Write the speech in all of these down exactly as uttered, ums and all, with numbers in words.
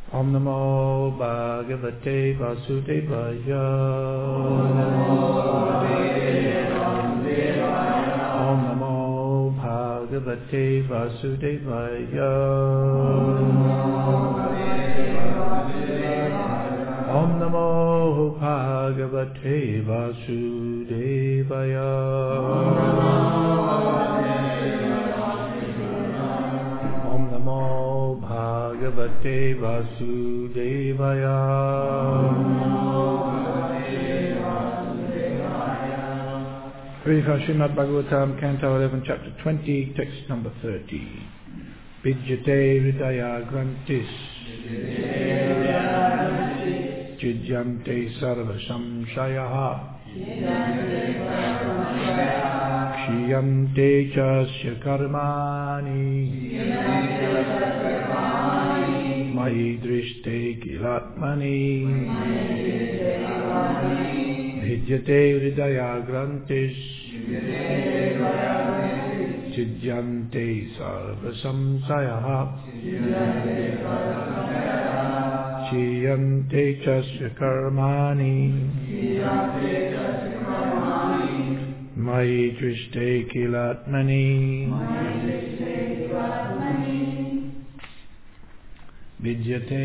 Om Namo Bhagavate Vasudevaya. Om Namo Bhagavate Vasudevaya. Om Namo Bhagavate Vasudevaya. Om Namo Bhagavate Vasudevaya. Reading from Srimad Bhagavatam, Canto eleven, Chapter twenty, Text number thirty. Vidyate Hridaya Grantis Chidyante Sarva Samshayaha Kshiyante Chasya Karmani Mayi Drishte Kilatmani Vidyate Hridaya Grantis Chidyante Sarva Samsayaha Kshiyante Chasya Karmani Mayi Drishte Kilatmani Vidyate,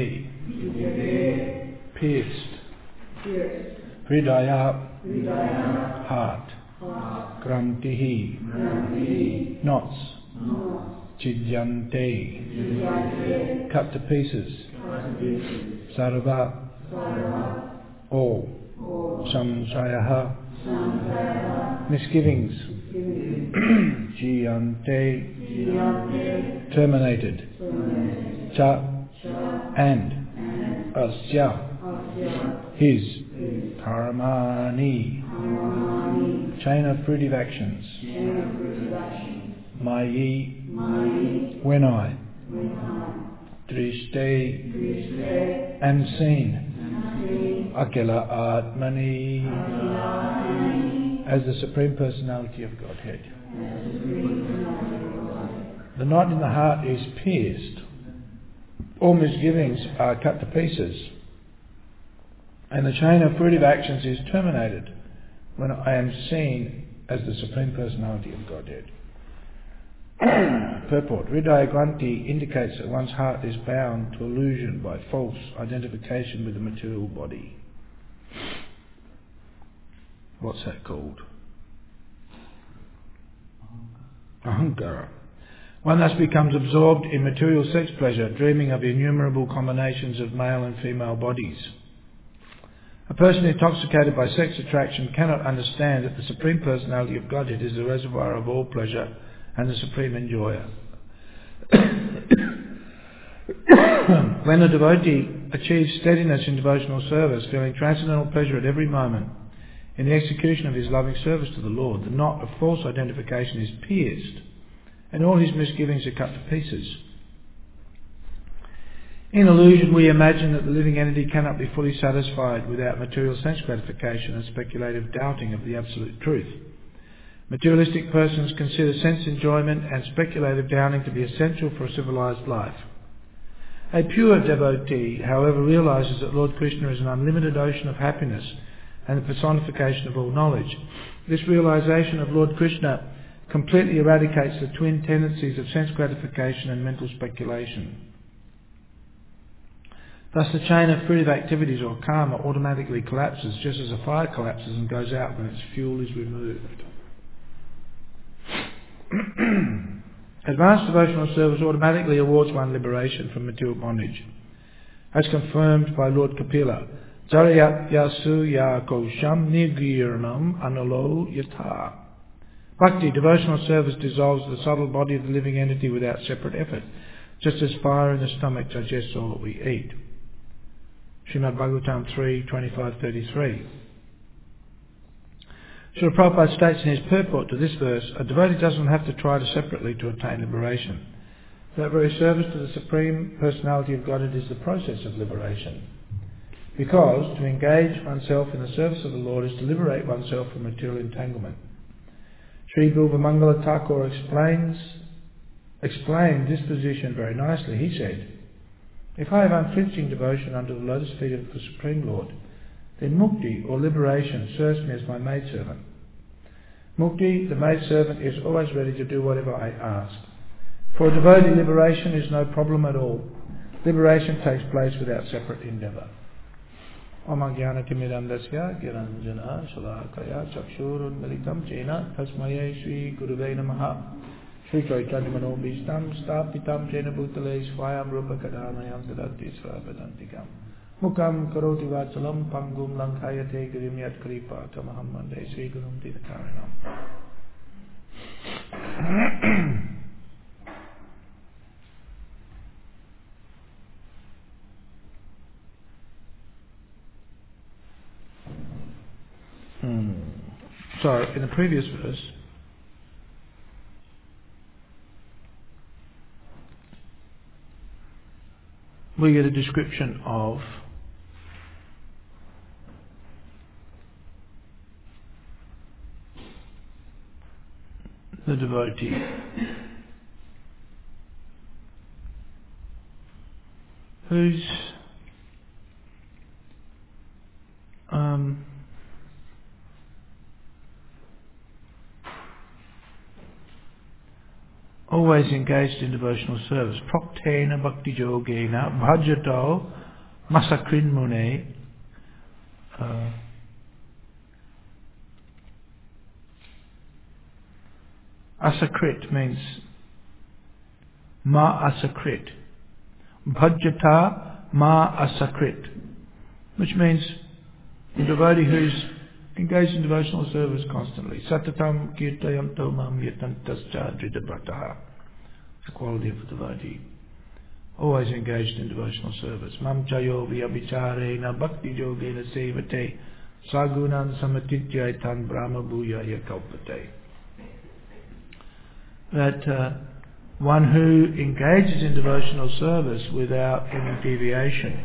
pierced. Hridaya, heart. Grantihi, knots. Chidyante, cut to pieces. Sarva, all. Samsayaha, misgivings. Jiyante, terminated. Cha, and. Asya, his. Karmani, chain of fruitive actions. Mayi, when I. Drishte, and seen. Akela Atmani, as the Supreme Personality of Godhead. The knot in the heart is pierced. All misgivings are cut to pieces. And the chain of fruitive actions is terminated when I am seen as the Supreme Personality of Godhead. Purport. Hridaya Granti indicates that one's heart is bound to illusion by false identification with the material body. What's that called? Ahankara. One thus becomes absorbed in material sex pleasure, dreaming of innumerable combinations of male and female bodies. A person intoxicated by sex attraction cannot understand that the Supreme Personality of Godhead is the reservoir of all pleasure and the supreme enjoyer. When a devotee achieves steadiness in devotional service, feeling transcendental pleasure at every moment in the execution of his loving service to the Lord, the knot of false identification is pierced and all his misgivings are cut to pieces. In illusion, we imagine that the living entity cannot be fully satisfied without material sense gratification and speculative doubting of the absolute truth. Materialistic persons consider sense enjoyment and speculative doubting to be essential for a civilized life. A pure devotee, however, realizes that Lord Krishna is an unlimited ocean of happiness and the personification of all knowledge. This realization of Lord Krishna completely eradicates the twin tendencies of sense gratification and mental speculation. Thus the chain of fruitive activities or karma automatically collapses just as a fire collapses and goes out when its fuel is removed. Advanced devotional service automatically awards one liberation from material bondage, as confirmed by Lord Kapila. Jarayat yasu ya kosham nigirnam analo yata. Bhakti, devotional service, dissolves the subtle body of the living entity without separate effort, just as fire in the stomach digests all that we eat. Srimad Bhagavatam three, twenty-five, thirty-three. Srila Prabhupada states in his purport to this verse, a devotee doesn't have to try to separately to attain liberation. That very service to the Supreme Personality of Godhead is the process of liberation. Because to engage oneself in the service of the Lord is to liberate oneself from material entanglement. Sri Bilvamangala Thakur explains, explained this position very nicely. He said, If I have unflinching devotion under the lotus feet of the Supreme Lord, then mukti, or liberation, serves me as my maidservant. Mukti, the maidservant, is always ready to do whatever I ask. For a devotee, liberation is no problem at all. Liberation takes place without separate endeavour. Om Jnana Timidandasya Giranjana Shalakaya Chakshurun Malitam Jena Tasmaye Shri Gurave Namaha Shri Chaitanya Manobhishtam Stapitam Jena Bhutale Swayam Rupa Kadamayam Tadati Svapadantikam Mukam Karoti Vachalam Pangum Lankayate Grimyat Kripa Tamaham Mande Sri Gurum Dinakarinam. Hmm. So, in the previous verse, we get a description of the devotee who's um, always engaged in devotional service. Praktena bhakti yogena bhajato masakrin mune. Uh, asakrit means ma asakrit. Bhajata ma asakrit, which means the devotee who's engaged in devotional service constantly. Satatam kirtayanto mam yatantascha dridabhrataha. It's the quality of the devotee. Always engaged in devotional service. Mam chayo vyabhicharena bhakti yogena sevate sagunan samatitya brahma bhuyaya kalpate. That uh, one who engages in devotional service without any deviation,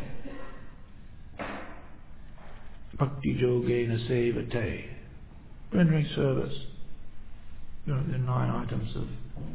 bhakti yogena sevate, rendering service. You know, there are nine items of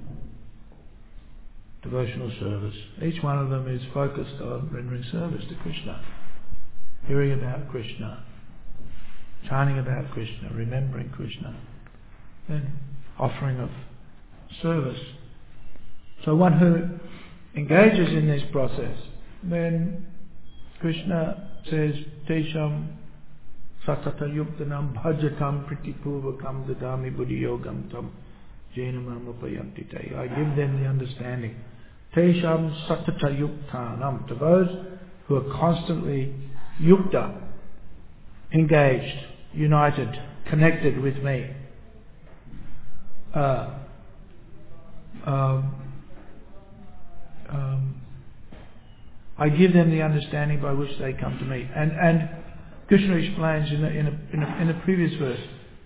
devotional service. Each one of them is focused on rendering service to Krishna, hearing about Krishna, chanting about Krishna, remembering Krishna, then offering of service. So one who engages in this process, then Krishna says, Tesham satata yuktanam bhajatam pritipurvakam dadami buddhiyogam tam jenamam upayantite. I give them the understanding. Tesham satata yuktanam, to those who are constantly yukta, engaged, united, connected with me. Uh, um, um, I give them the understanding by which they come to me. And and Krishna explains in a, in a, in a, in a previous verse,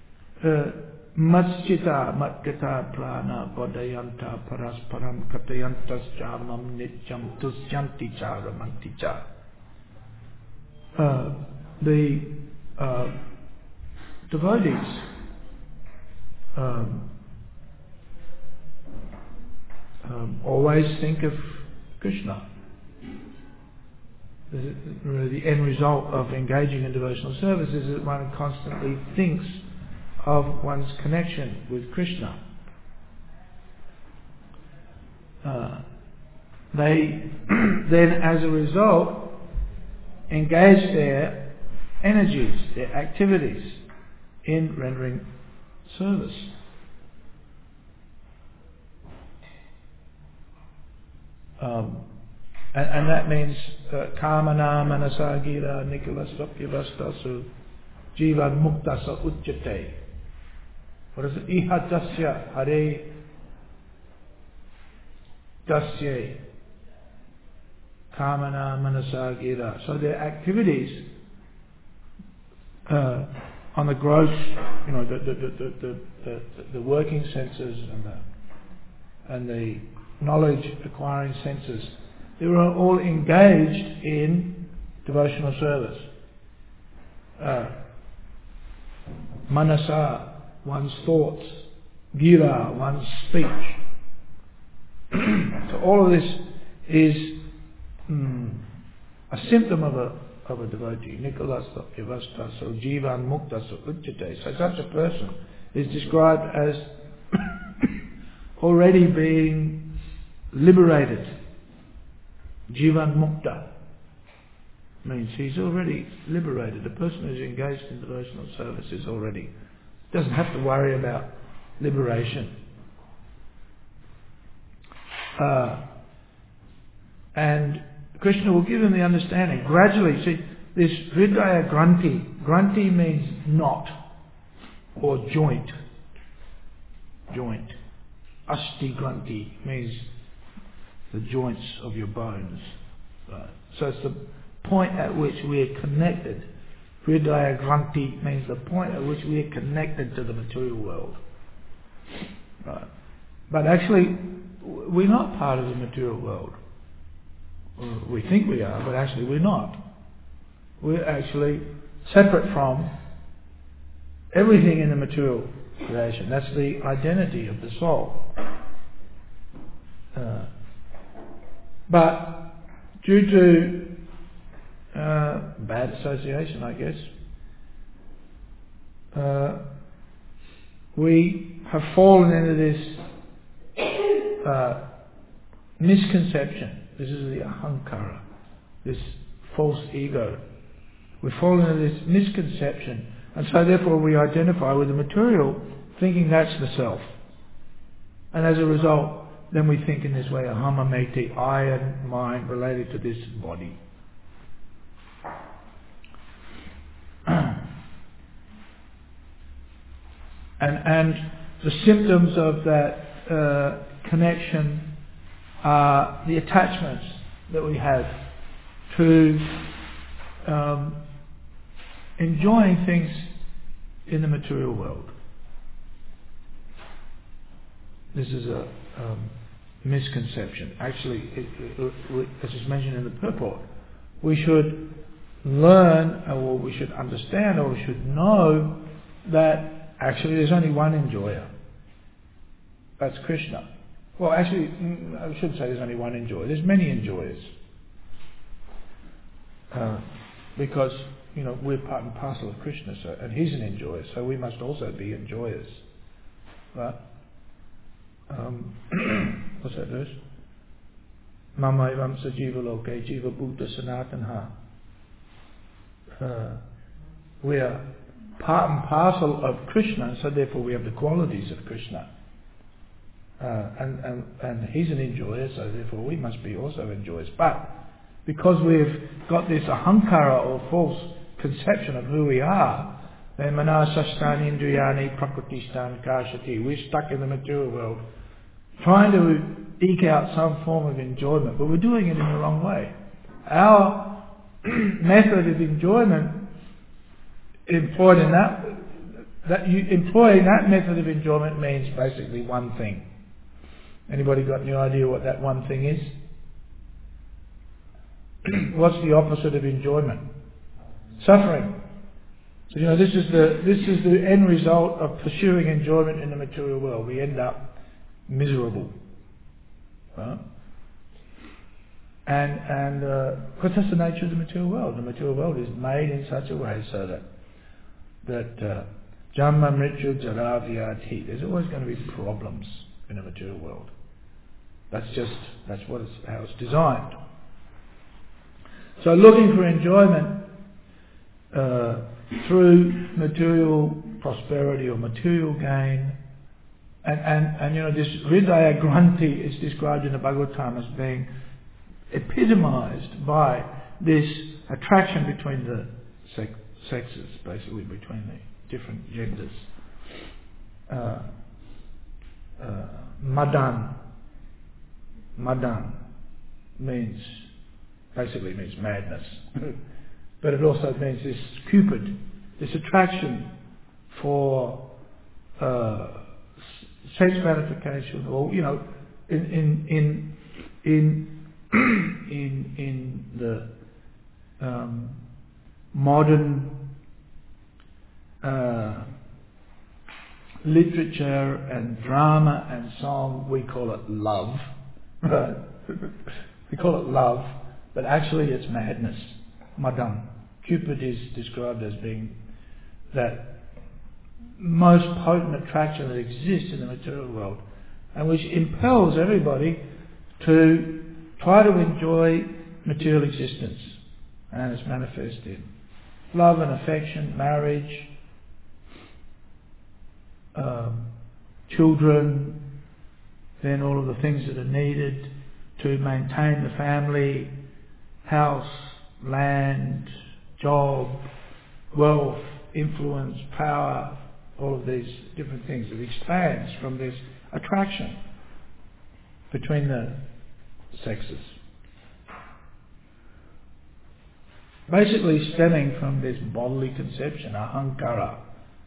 Matschita matgata prana bodayanta parasparam katayantas jamam nityam tusyanti charamanti cha. The uh, devotees um, um, always think of Krishna. The, the end result of engaging in devotional service is that one constantly thinks of one's connection with Krishna. Uh, they then, as a result, engage their energies, their activities in rendering service. Um, and, and that means kamana manasa gira nikila sapyavastasu jivan muktasa uchyate. What is it? Iha tasya hare tasya kamana manasa gira. So their activities uh, on the gross, you know, the the, the, the, the, the working senses and the and the knowledge acquiring senses, they were all engaged in devotional service. Uh, manasa, one's thoughts, gira, one's speech. So all of this is mm, a symptom of a of a devotee. Nikolasa Ivasta, so Jivan Mukta, so Uchate. So such a person is described as already being liberated. Jivan Mukta means he's already liberated. The person who's engaged in devotional service is already, doesn't have to worry about liberation. Uh, and Krishna will give him the understanding. Gradually, see, this Hridaya Granthi, Granthi means knot or joint. Joint. Asti Granthi means the joints of your bones. Right. So it's the point at which we are connected. Hridaya Granthi means the point at which we are connected to the material world. Right. But actually, we're not part of the material world. We think we are, but actually we're not. We're actually separate from everything in the material creation. That's the identity of the soul. Uh, but due to uh, bad association, I guess, uh, we have fallen into this uh, misconception. This is the ahankara, this false ego. We fall into this misconception, and so therefore we identify with the material, thinking that's the self. And as a result, then we think in this way, ahamameti, I and mind related to this body. and and the symptoms of that uh, connection are the attachments that we have to um, enjoying things in the material world. This is a um, misconception. Actually, it, it, it, as is mentioned in the purport, we should learn, or we should understand, or we should know that actually there's only one enjoyer. That's Krishna. Well, actually, I shouldn't say there's only one enjoyer. There's many enjoyers. Uh, because, you know, we're part and parcel of Krishna, so, and he's an enjoyer, so we must also be enjoyers. Right? Um, what's that verse? Mama evam sajiva loke jiva bhuta sanatanha. Uh, we are part and parcel of Krishna, so therefore we have the qualities of Krishna. Uh, and, and, and he's an enjoyer, so therefore we must be also enjoyers. But because we've got this ahankara or false conception of who we are, then manasastani indriyani prakritistan kashati, we're stuck in the material world trying to eke out some form of enjoyment, but we're doing it in the wrong way. Our method of enjoyment employed in that, that you, employing that method of enjoyment means basically one thing. Anybody got any idea what that one thing is? What's the opposite of enjoyment? Suffering. So you know this is the this is the end result of pursuing enjoyment in the material world. We end up miserable. Right? And and uh, because that's the nature of the material world. The material world is made in such a way so that that Jamma Mrityu Jara Vyadhi, there's always going to be problems in the material world. That's just, that's what it's, how it's designed. So looking for enjoyment uh, through material prosperity or material gain, and, and, and you know this Hridaya Granthi is described in the Bhagavatam as being epitomized by this attraction between the sex, sexes, basically between the different genders. Uh, uh, Madan. Madan means, basically means madness. But it also means this Cupid, this attraction for uh, sense gratification, or, you know, in, in, in, in, in, in the um, modern uh, literature and drama and song, we call it love. Right? We call it love. but actually it's madness, madam. Cupid is described as being that most potent attraction that exists in the material world, and which impels everybody to try to enjoy material existence, and it's manifest in love and affection, marriage, um, children, then all of the things that are needed to maintain the family, house, land, job, wealth, influence, power, all of these different things. It expands from this attraction between the sexes. Basically stemming from this bodily conception, ahankara.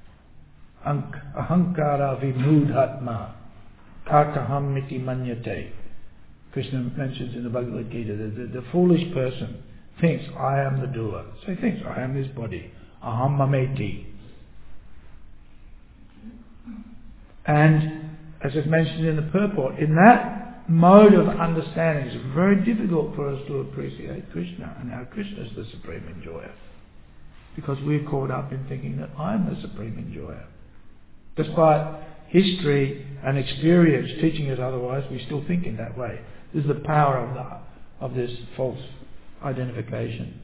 Ahankara vimudhatma kakaham miti manyate. Krishna mentions in the Bhagavad Gita that the, the foolish person thinks, I am the doer. So he thinks, I am this body. Aham mameti. And as is mentioned in the purport, in that mode of understanding, it's very difficult for us to appreciate Krishna and how Krishna is the supreme enjoyer. Because we're caught up in thinking that I'm the supreme enjoyer. Despite history and experience teaching us otherwise, we still think in that way. This is the power of, the, of this false identification.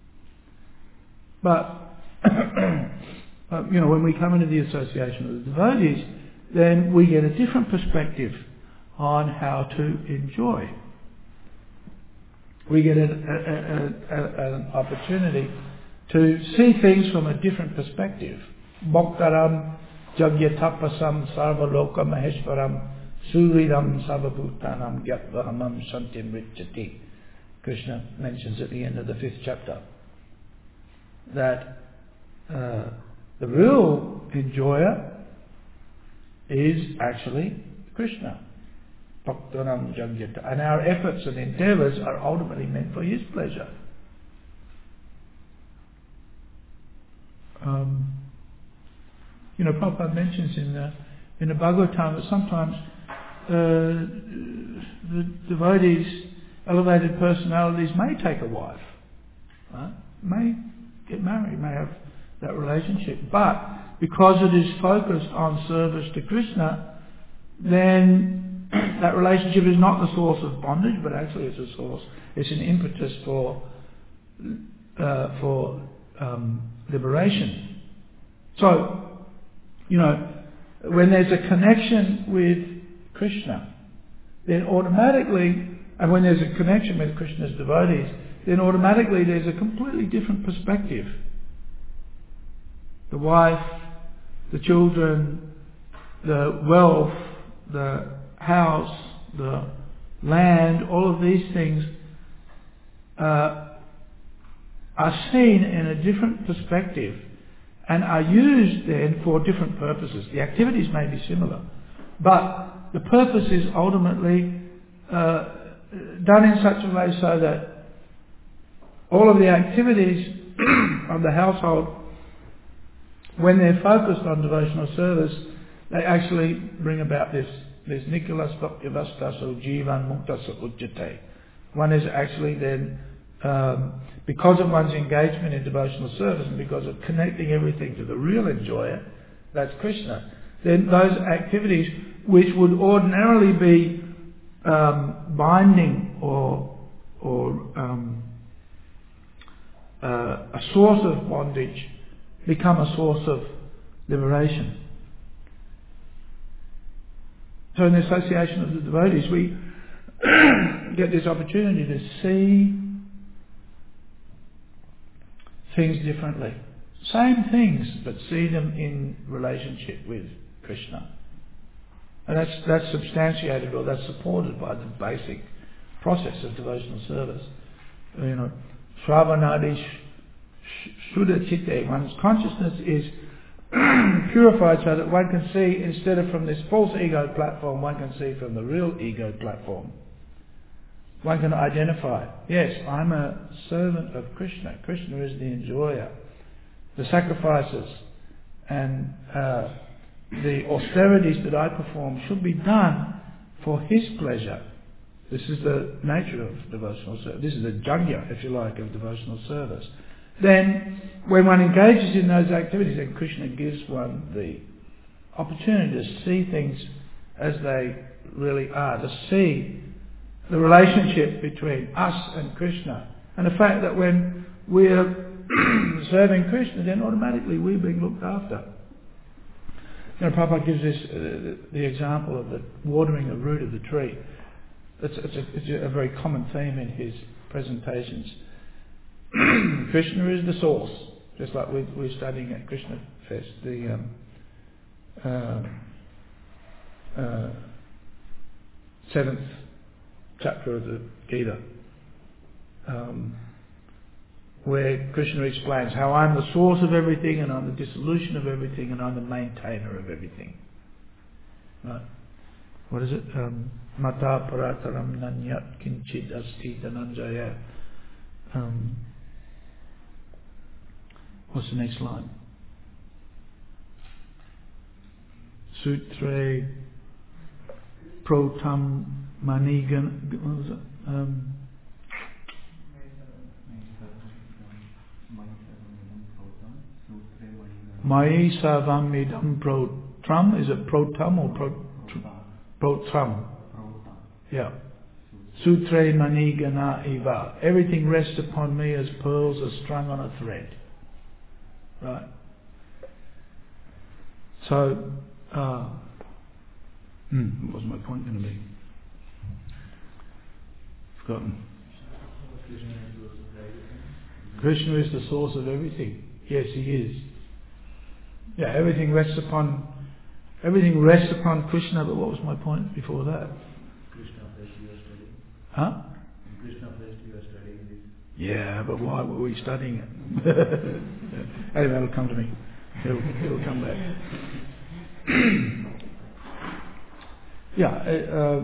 But, uh, you know, when we come into the association of the devotees, then we get a different perspective on how to enjoy. We get a, a, a, a, an opportunity to see things from a different perspective. Bhaktaram jagyatapasam sarvaloka maheshwaram suridam sarvabhutanam gyatvahamam santim richati. Krishna mentions at the end of the fifth chapter that uh, the real enjoyer is actually Krishna. Bhaktaram jagyata. And our efforts and endeavours are ultimately meant for his pleasure. Um, you know, Prabhupada mentions in the, in the Bhagavatam that sometimes uh, the devotees, elevated personalities may take a wife, right? May get married, may have that relationship. But because it is focused on service to Krishna, then that relationship is not the source of bondage, but actually it's a source, it's an impetus for uh, for um, liberation. So, you know, when there's a connection with Krishna, then automatically, and when there's a connection with Krishna's devotees, then automatically there's a completely different perspective. The wife, the children, the wealth, the house, the land, all of these things uh, are seen in a different perspective and are used then for different purposes. The activities may be similar, but the purpose is ultimately uh, done in such a way so that all of the activities of the household, when they're focused on devotional service, they actually bring about this this Nikolas Bhaktivastaso Jivan Muktasa Ujjate. One is actually then, um, because of one's engagement in devotional service and because of connecting everything to the real enjoyer, that's Krishna, then those activities which would ordinarily be um, binding or or um, uh, a source of bondage become a source of liberation. So in the association of the devotees, we get this opportunity to see things differently. Same things, but see them in relationship with Krishna. And that's that's substantiated, or that's supported by the basic process of devotional service. You know, Shravanadi Shuddha Chitte, one's consciousness is purified so that one can see, instead of from this false ego platform, one can see from the real ego platform. One can identify, yes, I'm a servant of Krishna. Krishna is the enjoyer. The sacrifices and uh, the austerities that I perform should be done for his pleasure. This is the nature of devotional service. This is the jagya, if you like, of devotional service. Then, when one engages in those activities, then Krishna gives one the opportunity to see things as they really are, to see the relationship between us and Krishna, and the fact that when we're serving Krishna, then automatically we're being looked after. You know, Prabhupada gives this uh, the example of the watering the root of the tree. It's, it's, a, it's a very common theme in his presentations. Krishna is the source, just like we, we're studying at Krishna Fest, the um, uh, uh, seventh chapter of the Gita, um, where Krishna explains how I'm the source of everything, and I'm the dissolution of everything, and I'm the maintainer of everything. Right? What is it? Um, Mata parataram nanyat kinchid asti dhananjaya. Um, what's the next line? Sutre protam manigan. What was it? Um, Mai savam idam protram. Is it protam or pro, protram? Yeah. Sutre manigana iva. Everything rests upon me as pearls are strung on a thread. Right? So, uh, hmm, what was my point going to be? Forgotten. Krishna is the source of everything. Yes, he is. Yeah, everything rests upon everything rests upon Krishna. But what was my point before that? Krishna Fest you are studying. Huh? Krishna Fest you are studying this. Yeah, but why were we studying it? Anyway, it'll come to me. It'll, it'll come back. Yeah, uh,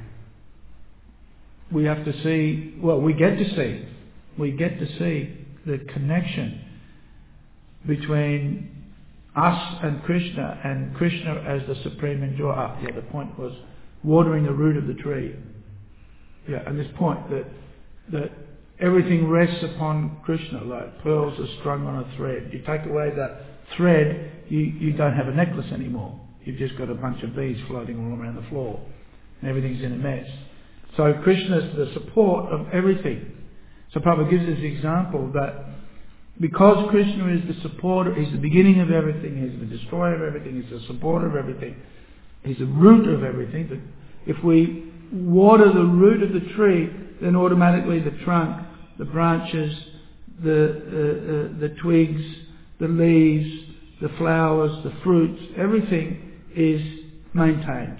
we have to see. Well, we get to see. We get to see the connection between us and Krishna, and Krishna as the supreme enjoyer. Ah, yeah, the point was watering the root of the tree. Yeah, and this point that that everything rests upon Krishna, like pearls are strung on a thread. You take away that thread, you, you don't have a necklace anymore. You've just got a bunch of beads floating all around the floor, and everything's in a mess. So Krishna's the support of everything. So Prabhupada gives us the example that because Krishna is the supporter, he's the beginning of everything, he's the destroyer of everything, he's the supporter of everything, he's the root of everything. But if we water the root of the tree, then automatically the trunk, the branches, the uh, uh, the twigs, the leaves, the flowers, the fruits, everything is maintained.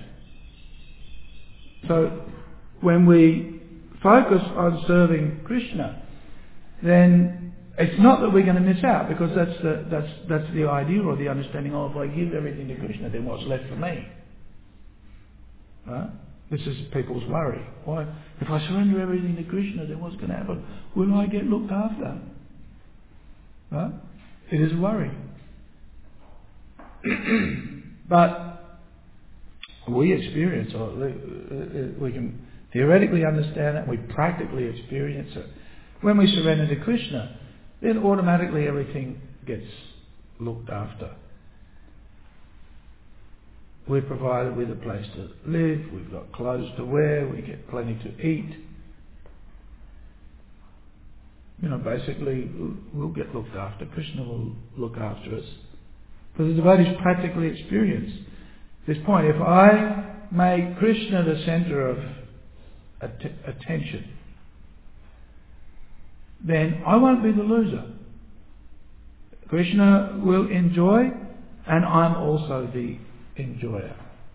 So when we focus on serving Krishna, then it's not that we're going to miss out, because that's the that's that's the idea or the understanding. Oh, if I give everything to Krishna, then what's left for me? Right? This is people's worry. Why? If I surrender everything to Krishna, then what's going to happen? Will I get looked after? Right? It is worry. But we experience, or we can theoretically understand it, we practically experience it. When we surrender to Krishna, then automatically everything gets looked after. We're provided with a place to live, we've got clothes to wear, we get plenty to eat. You know, basically we'll get looked after. Krishna will look after us. Because the devotees practically experience this point. If I make Krishna the centre of att- attention, then I won't be the loser. Krishna will enjoy, and I'm also the enjoyer.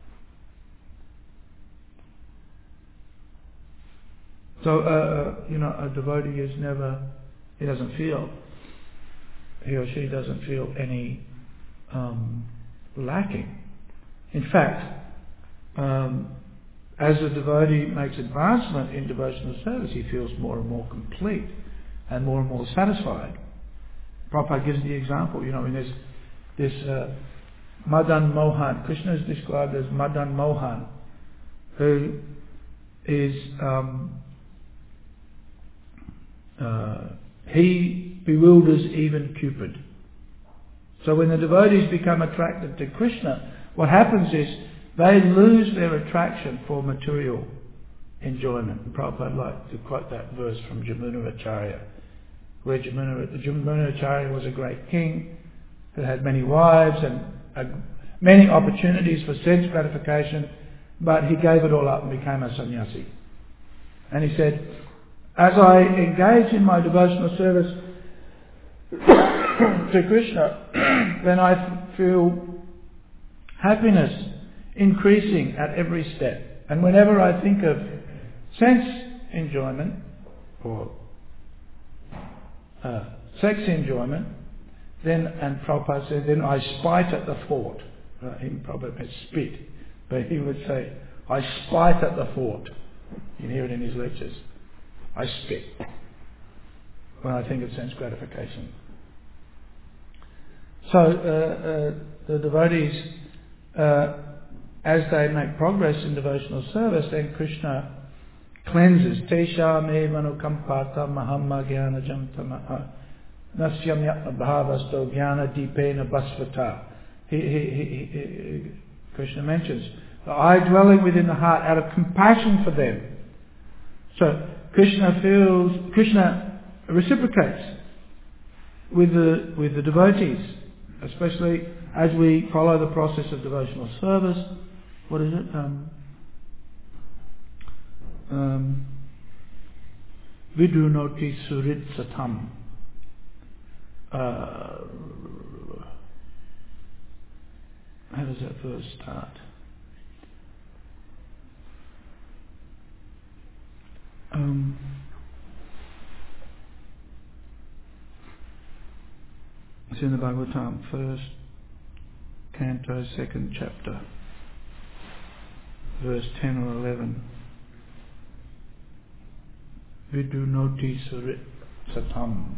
So, uh, you know, a devotee is never, he doesn't feel, he or she doesn't feel any um, lacking. In fact, um, as a devotee makes advancement in devotional service, he feels more and more complete and more and more satisfied. Prabhupada gives the example, you know, in this, this uh, Madan Mohan, Krishna is described as Madan Mohan, who is um, uh, he bewilders even Cupid. So when the devotees become attracted to Krishna, what happens is they lose their attraction for material enjoyment. And Prabhupada liked to quote that verse from Jamuna Acharya, where Jamuna, Jamuna Acharya was a great king who had many wives and uh, many opportunities for sense gratification, but he gave it all up and became a sannyasi. And he said, as I engage in my devotional service to Krishna, then I feel happiness increasing at every step. And whenever I think of sense enjoyment or uh, sex enjoyment, then, and Prabhupada said, then I spite at the thought. Uh, he probably meant spit, but he would say, I spite at the thought. You can hear it in his lectures. I spit when I think of sense gratification. So uh, uh, the devotees, uh, as they make progress in devotional service, then Krishna cleanses. Tesha me manukampata mahamma jnana jamtamaha nasyam yatma bhavasto jnana dipena basvata. He, he, he, he, Krishna mentions the I dwelling within the heart out of compassion for them. So Krishna feels, Krishna reciprocates with the with the devotees, especially as we follow the process of devotional service. What is it? Um, um, Vidunoti surit satam. Uh, how does that verse start? Um, it's in the Bhagavatam, first canto, second chapter, verse ten or eleven. Vidunoti surit satam.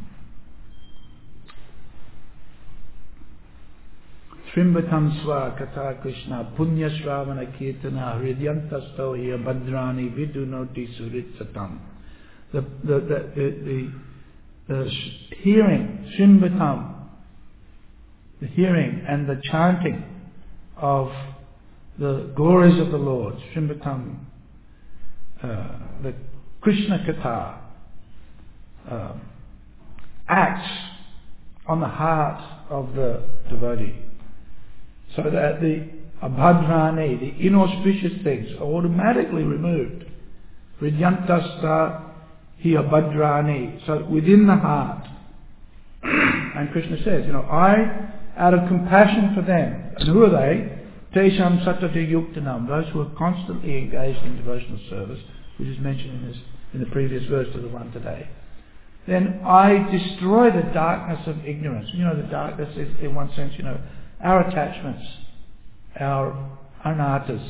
Shrimbatam swa kata Krishna punya shravana kirtana hridyantasto hiya bhadrani vidunoti surit satam. The the the the, the, the sh- hearing Shrimbatam, the hearing and the chanting of the glories of the Lord, Shrimbatam, uh, the Krishna Katha, uh, acts on the heart of the devotee, so that the abhadrani, the inauspicious things, are automatically removed. Hridyantasta hi abhadrani, so within the heart. And Krishna says, you know, I, out of compassion for them, and who are they? Tesham satati yuktanam, those who are constantly engaged in devotional service, which is mentioned in this, in the previous verse to the one today. Then I destroy the darkness of ignorance. You know, the darkness is, in one sense, you know, our attachments, our anarthas.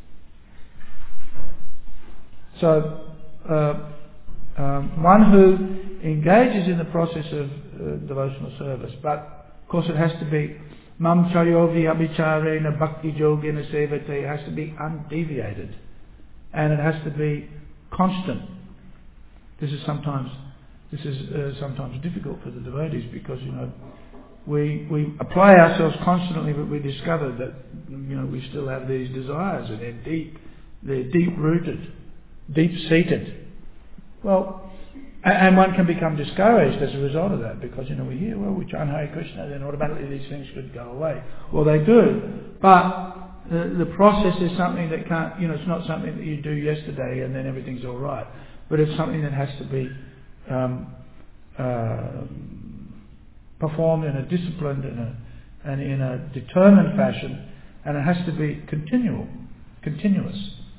So, uh, um, one who engages in the process of uh, devotional service, but of course it has to be mam chayovi abhicharena bhakti yogena sevate, it has to be undeviated, and it has to be constant. This is sometimes this is uh, sometimes difficult for the devotees because, you know, we we apply ourselves constantly, but we discover that, you know, we still have these desires and they're deep, they're deep rooted, deep seated. Well, and one can become discouraged as a result of that because, you know, we hear, well, we chant Hare Krishna, then automatically these things should go away. Well, they do, but the, the process is something that can't, you know, it's not something that you do yesterday and then everything's all right. But it's something that has to be um, uh, performed in a disciplined and, a, and in a determined fashion, and it has to be continual, continuous.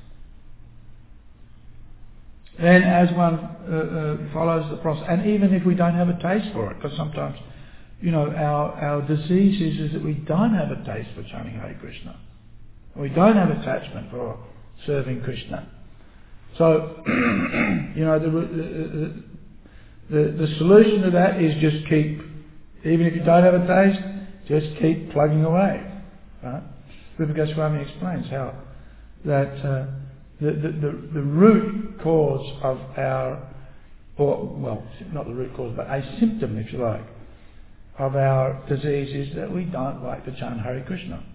Then as one uh, uh, follows the process, and even if we don't have a taste for it, because sometimes, you know, our, our disease is, is that we don't have a taste for chanting Hare Krishna. We don't have attachment for serving Krishna. So, you know, the, the, the, the solution to that is just keep, even if you don't have a taste, just keep plugging away. Right? Rupa Goswami explains how that uh, the, the, the, the root cause of our, or well, not the root cause, but a symptom, if you like, of our disease is that we don't like to chant Hare Krishna.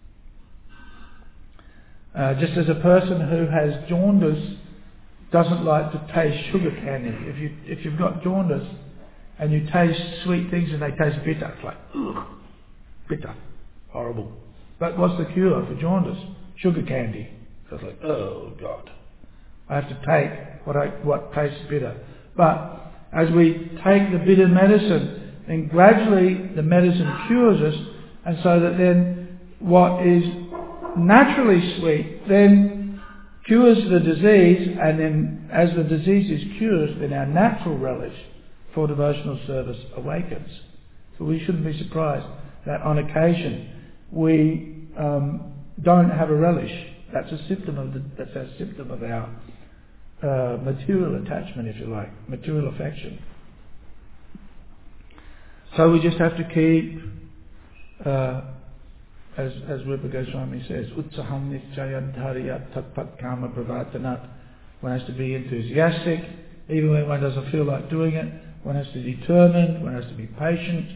Uh, just as a person who has jaundice doesn't like to taste sugar candy. If you if you've got jaundice and you taste sweet things and they taste bitter, it's like ugh, bitter, horrible. But what's the cure for jaundice? Sugar candy. So it's like, oh God, I have to take what I what tastes bitter. But as we take the bitter medicine, then gradually the medicine cures us, and so that then what is naturally sweet then cures the disease, and then as the disease is cured, then our natural relish for devotional service awakens. So we shouldn't be surprised that on occasion we um, don't have a relish. That's a symptom of the, that's a symptom of our uh, material attachment, if you like, material affection. So we just have to keep, uh, as as Rupa Goswami says, utsaham nischayam dhariyat tatpat kama pravartanat. One has to be enthusiastic, even when one doesn't feel like doing it. One has to be determined. One has to be patient.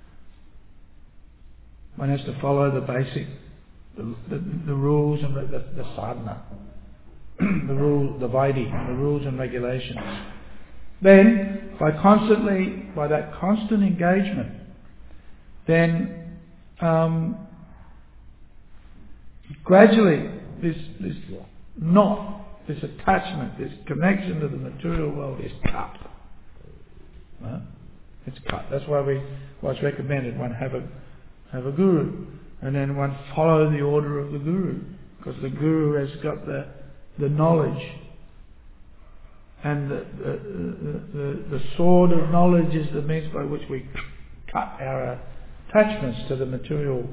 One has to follow the basic, the, the, the rules and the, the, the sadhana, the rule, the vaidhi, the rules and regulations. Then, by constantly, by that constant engagement, then um, gradually this this knot, this attachment, this connection to the material world is cut. Right? It's cut. That's why we, why it's recommended one have a have a guru, and then one follow the order of the guru, because the guru has got the the knowledge. And the, the, the, the sword of knowledge is the means by which we cut our attachments to the material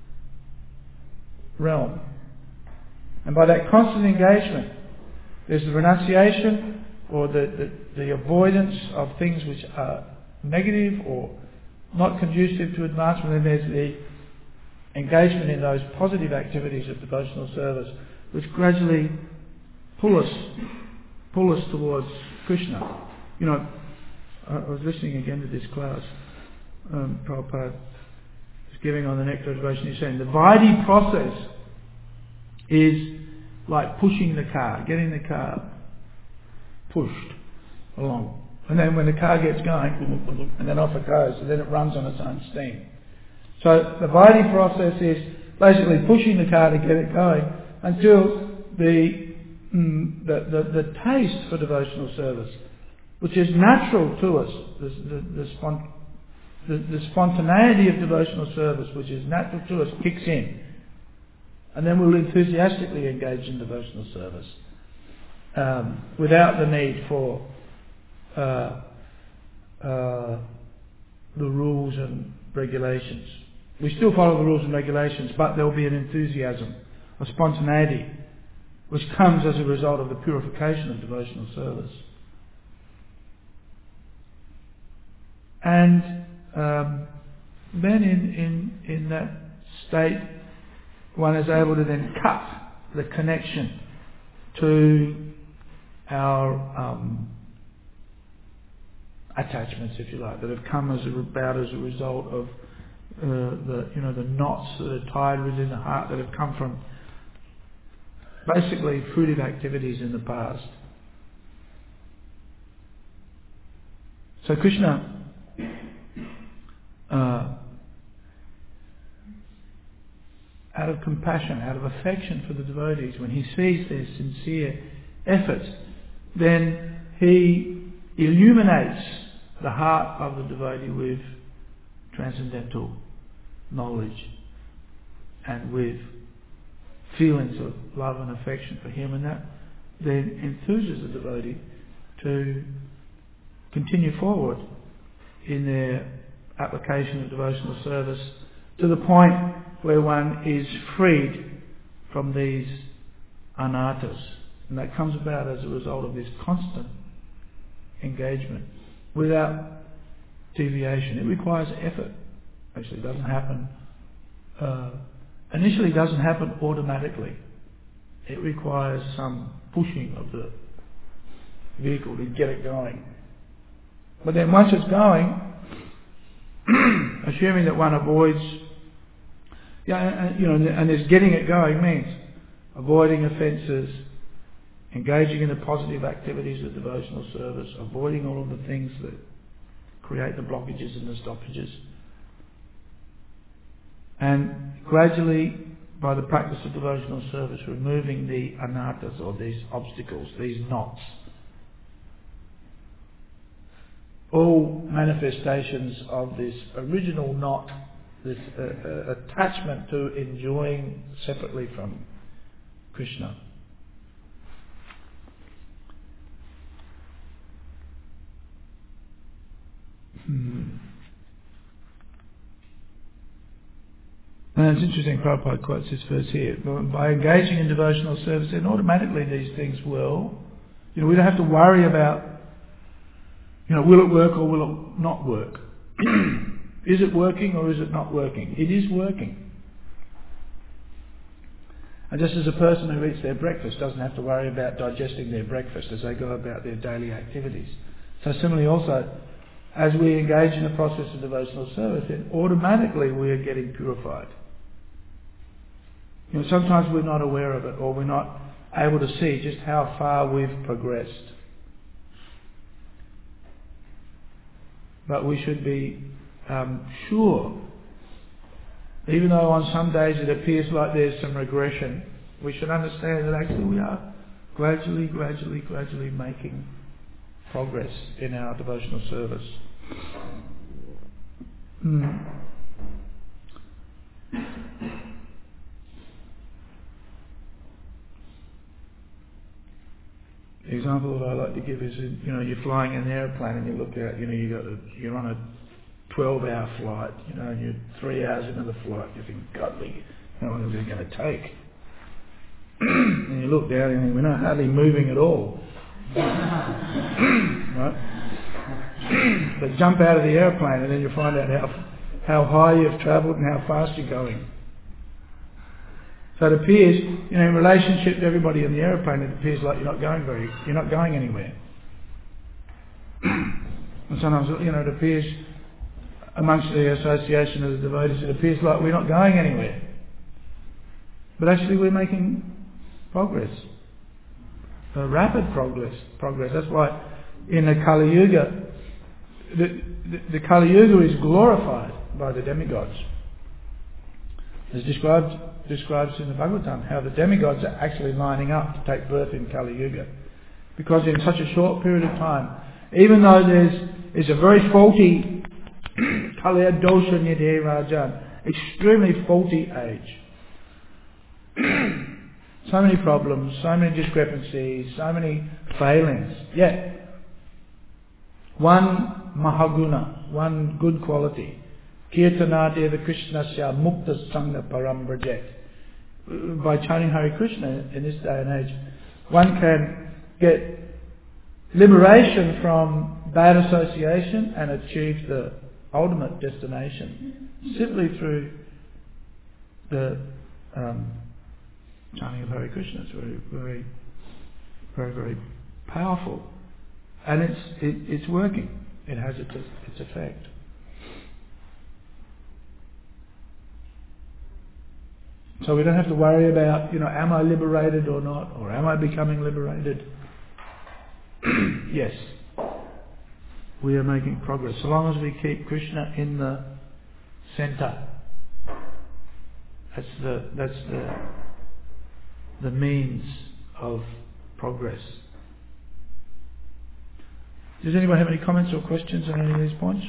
realm. And by that constant engagement, there's the renunciation or the, the, the avoidance of things which are negative or not conducive to advancement, and there's the engagement in those positive activities of devotional service which gradually pull us pull us towards Krishna. You know, I was listening again to this class. Um, Prabhupada was giving on the Nectar of Devotion. He's saying the Vaidhi process is like pushing the car, getting the car pushed along. And then when the car gets going, and then off it goes, and then it runs on its own steam. So the Vaidhi process is basically pushing the car to get it going until the Mm, the, the, the taste for devotional service, which is natural to us, the, the, the, spont, the, the spontaneity of devotional service, which is natural to us, kicks in. And then we'll enthusiastically engage in devotional service um, without the need for uh, uh, the rules and regulations. We still follow the rules and regulations, but there will be an enthusiasm, a spontaneity, which comes as a result of the purification of devotional service. And um, then in, in, in that state, one is able to then cut the connection to our um, attachments, if you like, that have come as a, about as a result of uh, the you know the knots that are tied within the heart that have come from basically fruitive activities in the past. So Krishna uh, out of compassion, out of affection for the devotees, when he sees their sincere efforts, then he illuminates the heart of the devotee with transcendental knowledge and with feelings of love and affection for him, and that then enthuses the devotee to continue forward in their application of devotional service to the point where one is freed from these anarthas. And that comes about as a result of this constant engagement without deviation. It requires effort. Actually, it doesn't happen uh, initially doesn't happen automatically. It requires some pushing of the vehicle to get it going. But then once it's going, assuming that one avoids, yeah, you know, and is getting it going means avoiding offences, engaging in the positive activities of devotional service, avoiding all of the things that create the blockages and the stoppages. And gradually, by the practice of devotional service, removing the anarthas, or these obstacles, these knots. All manifestations of this original knot, this uh, uh, attachment to enjoying separately from Krishna. Hmm. And it's interesting, Prabhupada quotes this verse here. By engaging in devotional service, then automatically these things will, you know, we don't have to worry about, you know, will it work or will it not work? Is it working or is it not working? It is working. And just as a person who eats their breakfast doesn't have to worry about digesting their breakfast as they go about their daily activities. So similarly also, as we engage in the process of devotional service, then automatically we are getting purified. You know, sometimes we're not aware of it, or we're not able to see just how far we've progressed. But we should be um, sure, even though on some days it appears like there's some regression, we should understand that actually we are gradually, gradually, gradually making progress in our devotional service. Mm. The example that I like to give is, you know, you're flying in an airplane and you look out, you know, you got a, you're on a twelve-hour flight, you know, and you're three hours into the flight, you think, God, how long is it going to take? And you look down and you think, we're not hardly moving at all. Right? But jump out of the airplane and then you find out how how high you've travelled and how fast you're going. So it appears, you know, in relationship to everybody in the airplane, it appears like you're not going very, you're not going anywhere. And sometimes, you know, it appears amongst the association of the devotees, it appears like we're not going anywhere. But actually we're making progress. Uh, rapid progress. Progress. That's why in the Kali Yuga, the, the, the Kali Yuga is glorified by the demigods. As described describes in the Bhagavatam, how the demigods are actually lining up to take birth in Kali Yuga, because in such a short period of time, even though there's is a very faulty Kaliya Dosha Nidhe Rajan, extremely faulty age. So many problems, so many discrepancies, so many failings. Yet, one Mahaguna, one good quality, Kirtana Deva Krishnasya Mukta Sangha Param Brajet. By chanting Hare Krishna in this day and age, one can get liberation from bad association and achieve the ultimate destination simply through the um, chanting of Hare Krishna. It's very, very, very, very powerful, and it's it, it's working. It has its its effect. So we don't have to worry about, you know, am I liberated or not, or am I becoming liberated? Yes, we are making progress so long as we keep Krishna in the centre. That's the that's the the means of progress. Does anyone have any comments or questions on any of these points?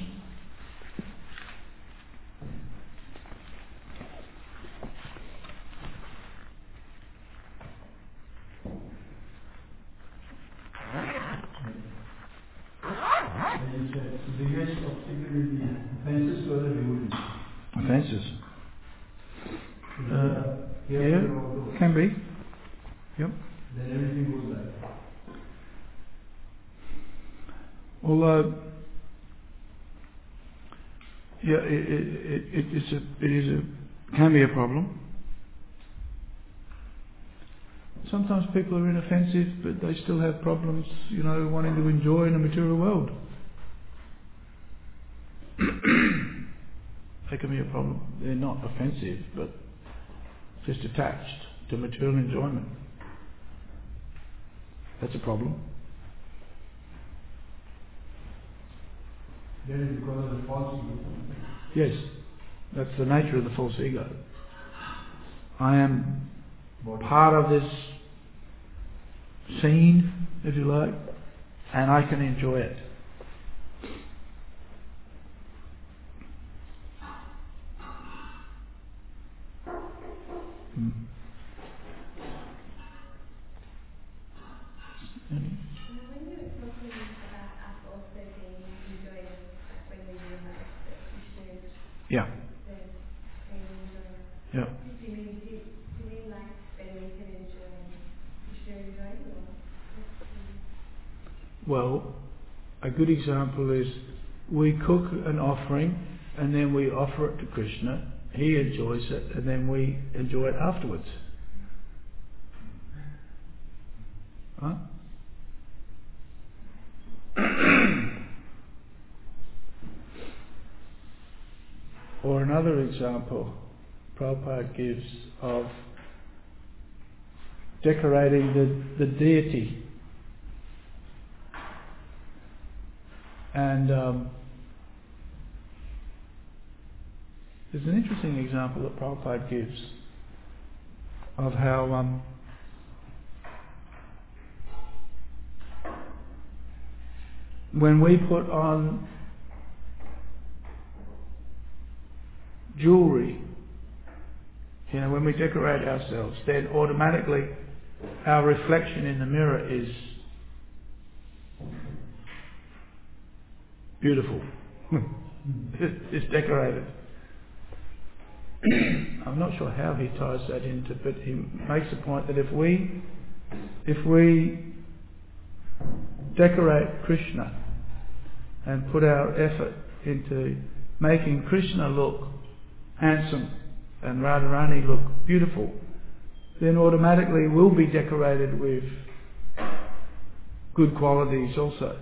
Offences. Uh, yeah, can be. Yep. Then everything goes back. Although, yeah, it, it, it, it's a, it is a, can be a problem. sometimes people are inoffensive, but they still have problems, you know, wanting to enjoy in a material world. They can be a problem. They're not offensive, but just attached to material enjoyment. That's a problem. Then it's because of the false ego. Yes, that's the nature of the false ego. I am part of this scene, if you like, and I can enjoy it. Hmm. When you were talking about us also being enjoying when we realised that we should Yeah. then enjoy. Yeah. Do you mean do you, do you mean like when we can enjoy we should enjoy or Well, a good example is we cook an offering and then we offer it to Krishna. He enjoys it and then we enjoy it afterwards. Huh? Or another example Prabhupada gives of decorating the, the deity. And um, there's an interesting example that Prabhupada gives of how um, when we put on jewelry, you know, when we decorate ourselves, then automatically our reflection in the mirror is beautiful. It's decorated. I'm not sure how he ties that into, but he makes the point that if we if we decorate Krishna and put our effort into making Krishna look handsome and Radharani look beautiful, then automatically we'll be decorated with good qualities also.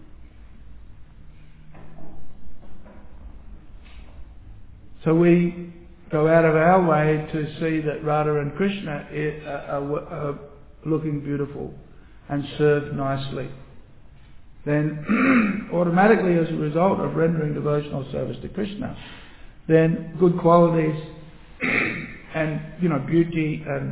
So we go out of our way to see that Radha and Krishna are, are, are looking beautiful and served nicely. Then automatically, as a result of rendering devotional service to Krishna, then good qualities and, you know, beauty and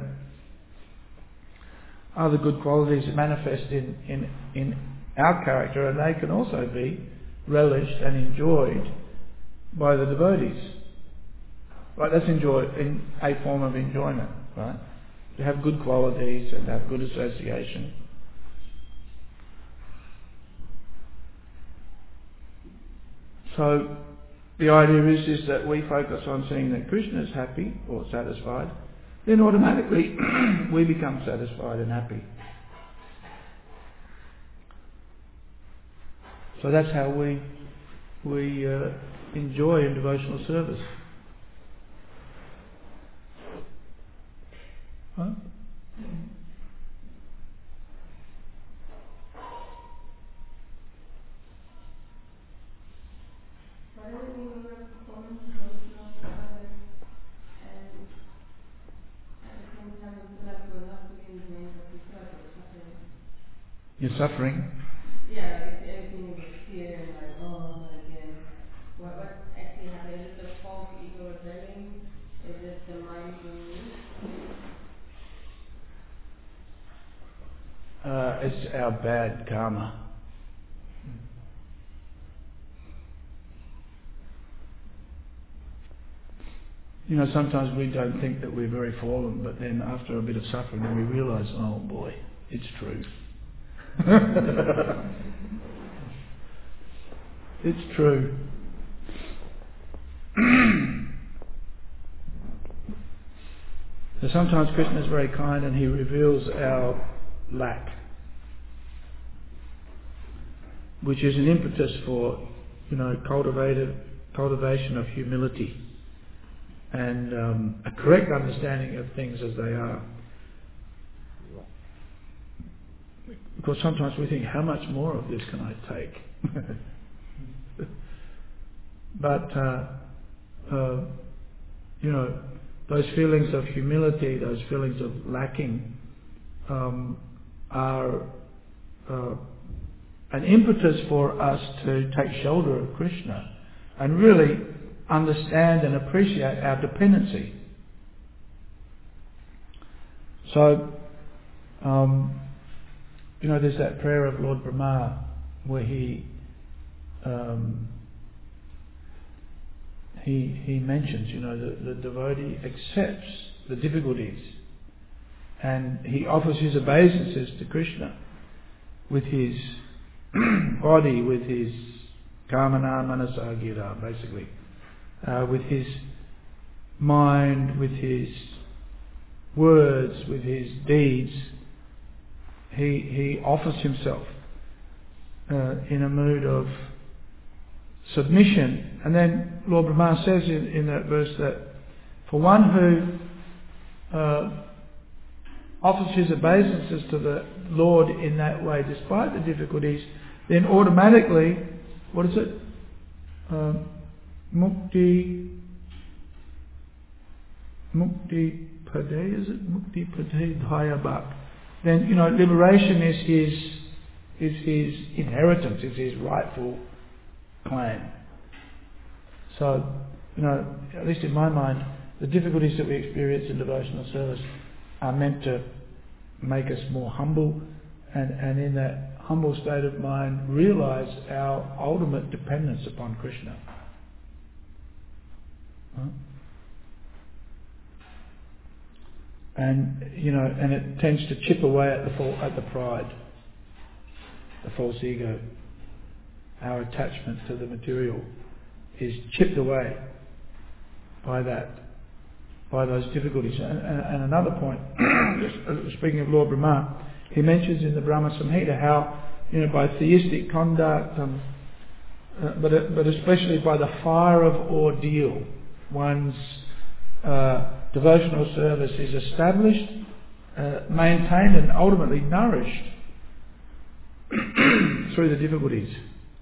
other good qualities manifest in, in, in our character, and they can also be relished and enjoyed by the devotees. Right, that's enjoy in a form of enjoyment, right? To have good qualities and have good association. So the idea is, is that we focus on seeing that Krishna is happy or satisfied, then automatically we become satisfied and happy. So that's how we we uh, enjoy in devotional service. Huh? You're suffering? Yeah, like if everything is here and like, oh, again. What, what actually happened? Is it the false ego rebelling? Is it the mind being Uh, it's our bad karma. You know, sometimes we don't think that we're very fallen, but then after a bit of suffering we realise, oh boy, it's true. It's true. So sometimes Krishna is very kind and he reveals our lack, which is an impetus for, you know, cultivated cultivation of humility and um, a correct understanding of things as they are. Because sometimes we think, how much more of this can I take? But, uh, uh, you know, those feelings of humility, those feelings of lacking, um, are uh, an impetus for us to take shelter of Krishna and really understand and appreciate our dependency. So, um, you know, there's that prayer of Lord Brahma where he um, he he mentions, you know, the, the devotee accepts the difficulties and he offers his obeisances to Krishna with his body, with his kamana manasa gira, basically, uh, with his mind, with his words, with his deeds. He he offers himself uh, in a mood of submission. And then Lord Brahma says in, in that verse that for one who uh, offers his obeisances to the Lord in that way, despite the difficulties, then automatically, what is it? Uh, mukti, mukti pade, is it? Mukti pade dhaya bhak. Then, you know, liberation is his, is his inheritance, is his rightful claim. So, you know, at least in my mind, the difficulties that we experience in devotional service are meant to make us more humble, and, and in that humble state of mind realise our ultimate dependence upon Krishna. Huh? And, you know, and it tends to chip away at the fall, at the pride, the false ego. Our attachment to the material is chipped away by that, by those difficulties. And, and, and another point, speaking of Lord Brahma, he mentions in the Brahma Samhita how, you know, by theistic conduct, um, uh, but uh, but especially by the fire of ordeal, one's uh, devotional service is established, uh, maintained, and ultimately nourished through the difficulties.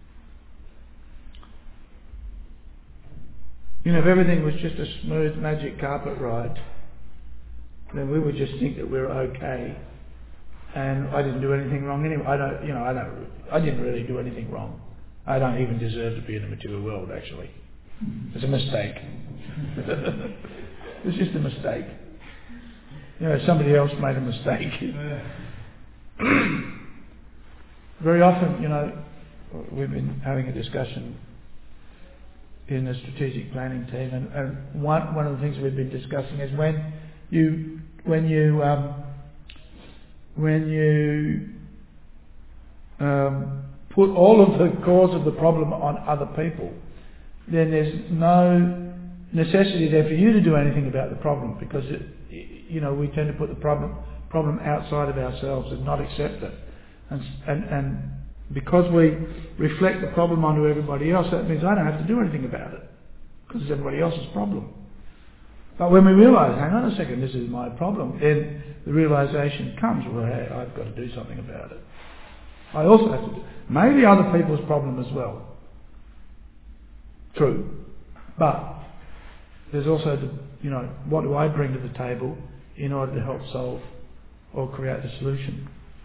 You know, if everything was just a smooth magic carpet ride, then we would just think that we're okay, and I didn't do anything wrong anyway. I don't, you know, I don't, I didn't really do anything wrong. I don't even deserve to be in the material world. Actually, it's a mistake. It's just a mistake. You know, somebody else made a mistake. Very often, you know, we've been having a discussion in the strategic planning team, and, and one one of the things we've been discussing is when you when you um, when you um, put all of the cause of the problem on other people, then there's no necessity there for you to do anything about the problem, because it, you know, we tend to put the problem problem outside of ourselves and not accept it, and and, and because we reflect the problem onto everybody else, that means I don't have to do anything about it, because it's everybody else's problem. But when we realise, hang on a second, this is my problem, then the realisation comes, well, hey, I've got to do something about it. I also have to do, maybe other people's problem as well. True. But there's also the, you know, what do I bring to the table in order to help solve or create the solution?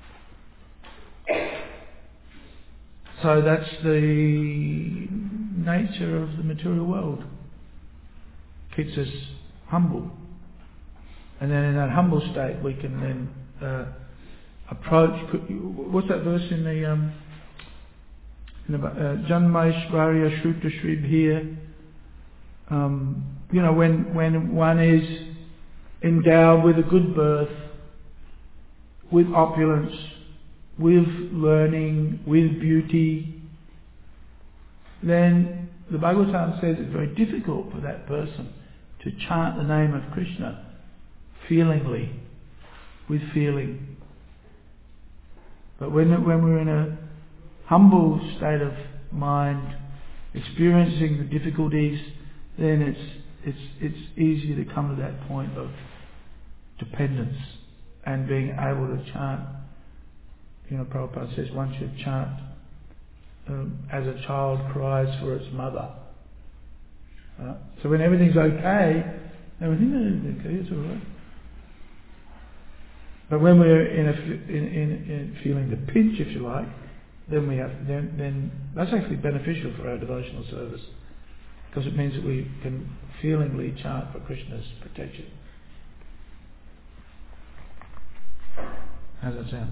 So that's the nature of the material world. Keeps us humble. And then in that humble state we can then uh, approach, what's that verse in the um, in the uh, Janmaishvarya Shruta Shrib here? Um, you know, when when one is endowed with a good birth, with opulence, with learning, with beauty, then the Bhagavatam says it's very difficult for that person to chant the name of Krishna feelingly, with feeling. But when when we're in a humble state of mind, experiencing the difficulties, then it's it's it's easier to come to that point of dependence and being able to chant you know, Prabhupada says one should chant um, as a child cries for its mother. Uh, so when everything's okay, everything is okay, it's alright. But when we're in, a, in, in, in feeling the pinch, if you like, then we have then, then that's actually beneficial for our devotional service, because it means that we can feelingly chant for Krishna's protection. How does that sound?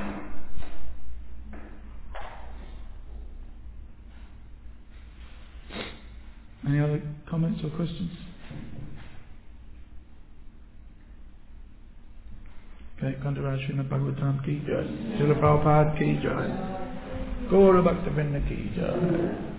Any other comments or questions? Okay, Kantaraj Srimad Bhagavatam ki jai, Srila Prabhupada ki jai, Gaura Bhakta Vrinda ki jai.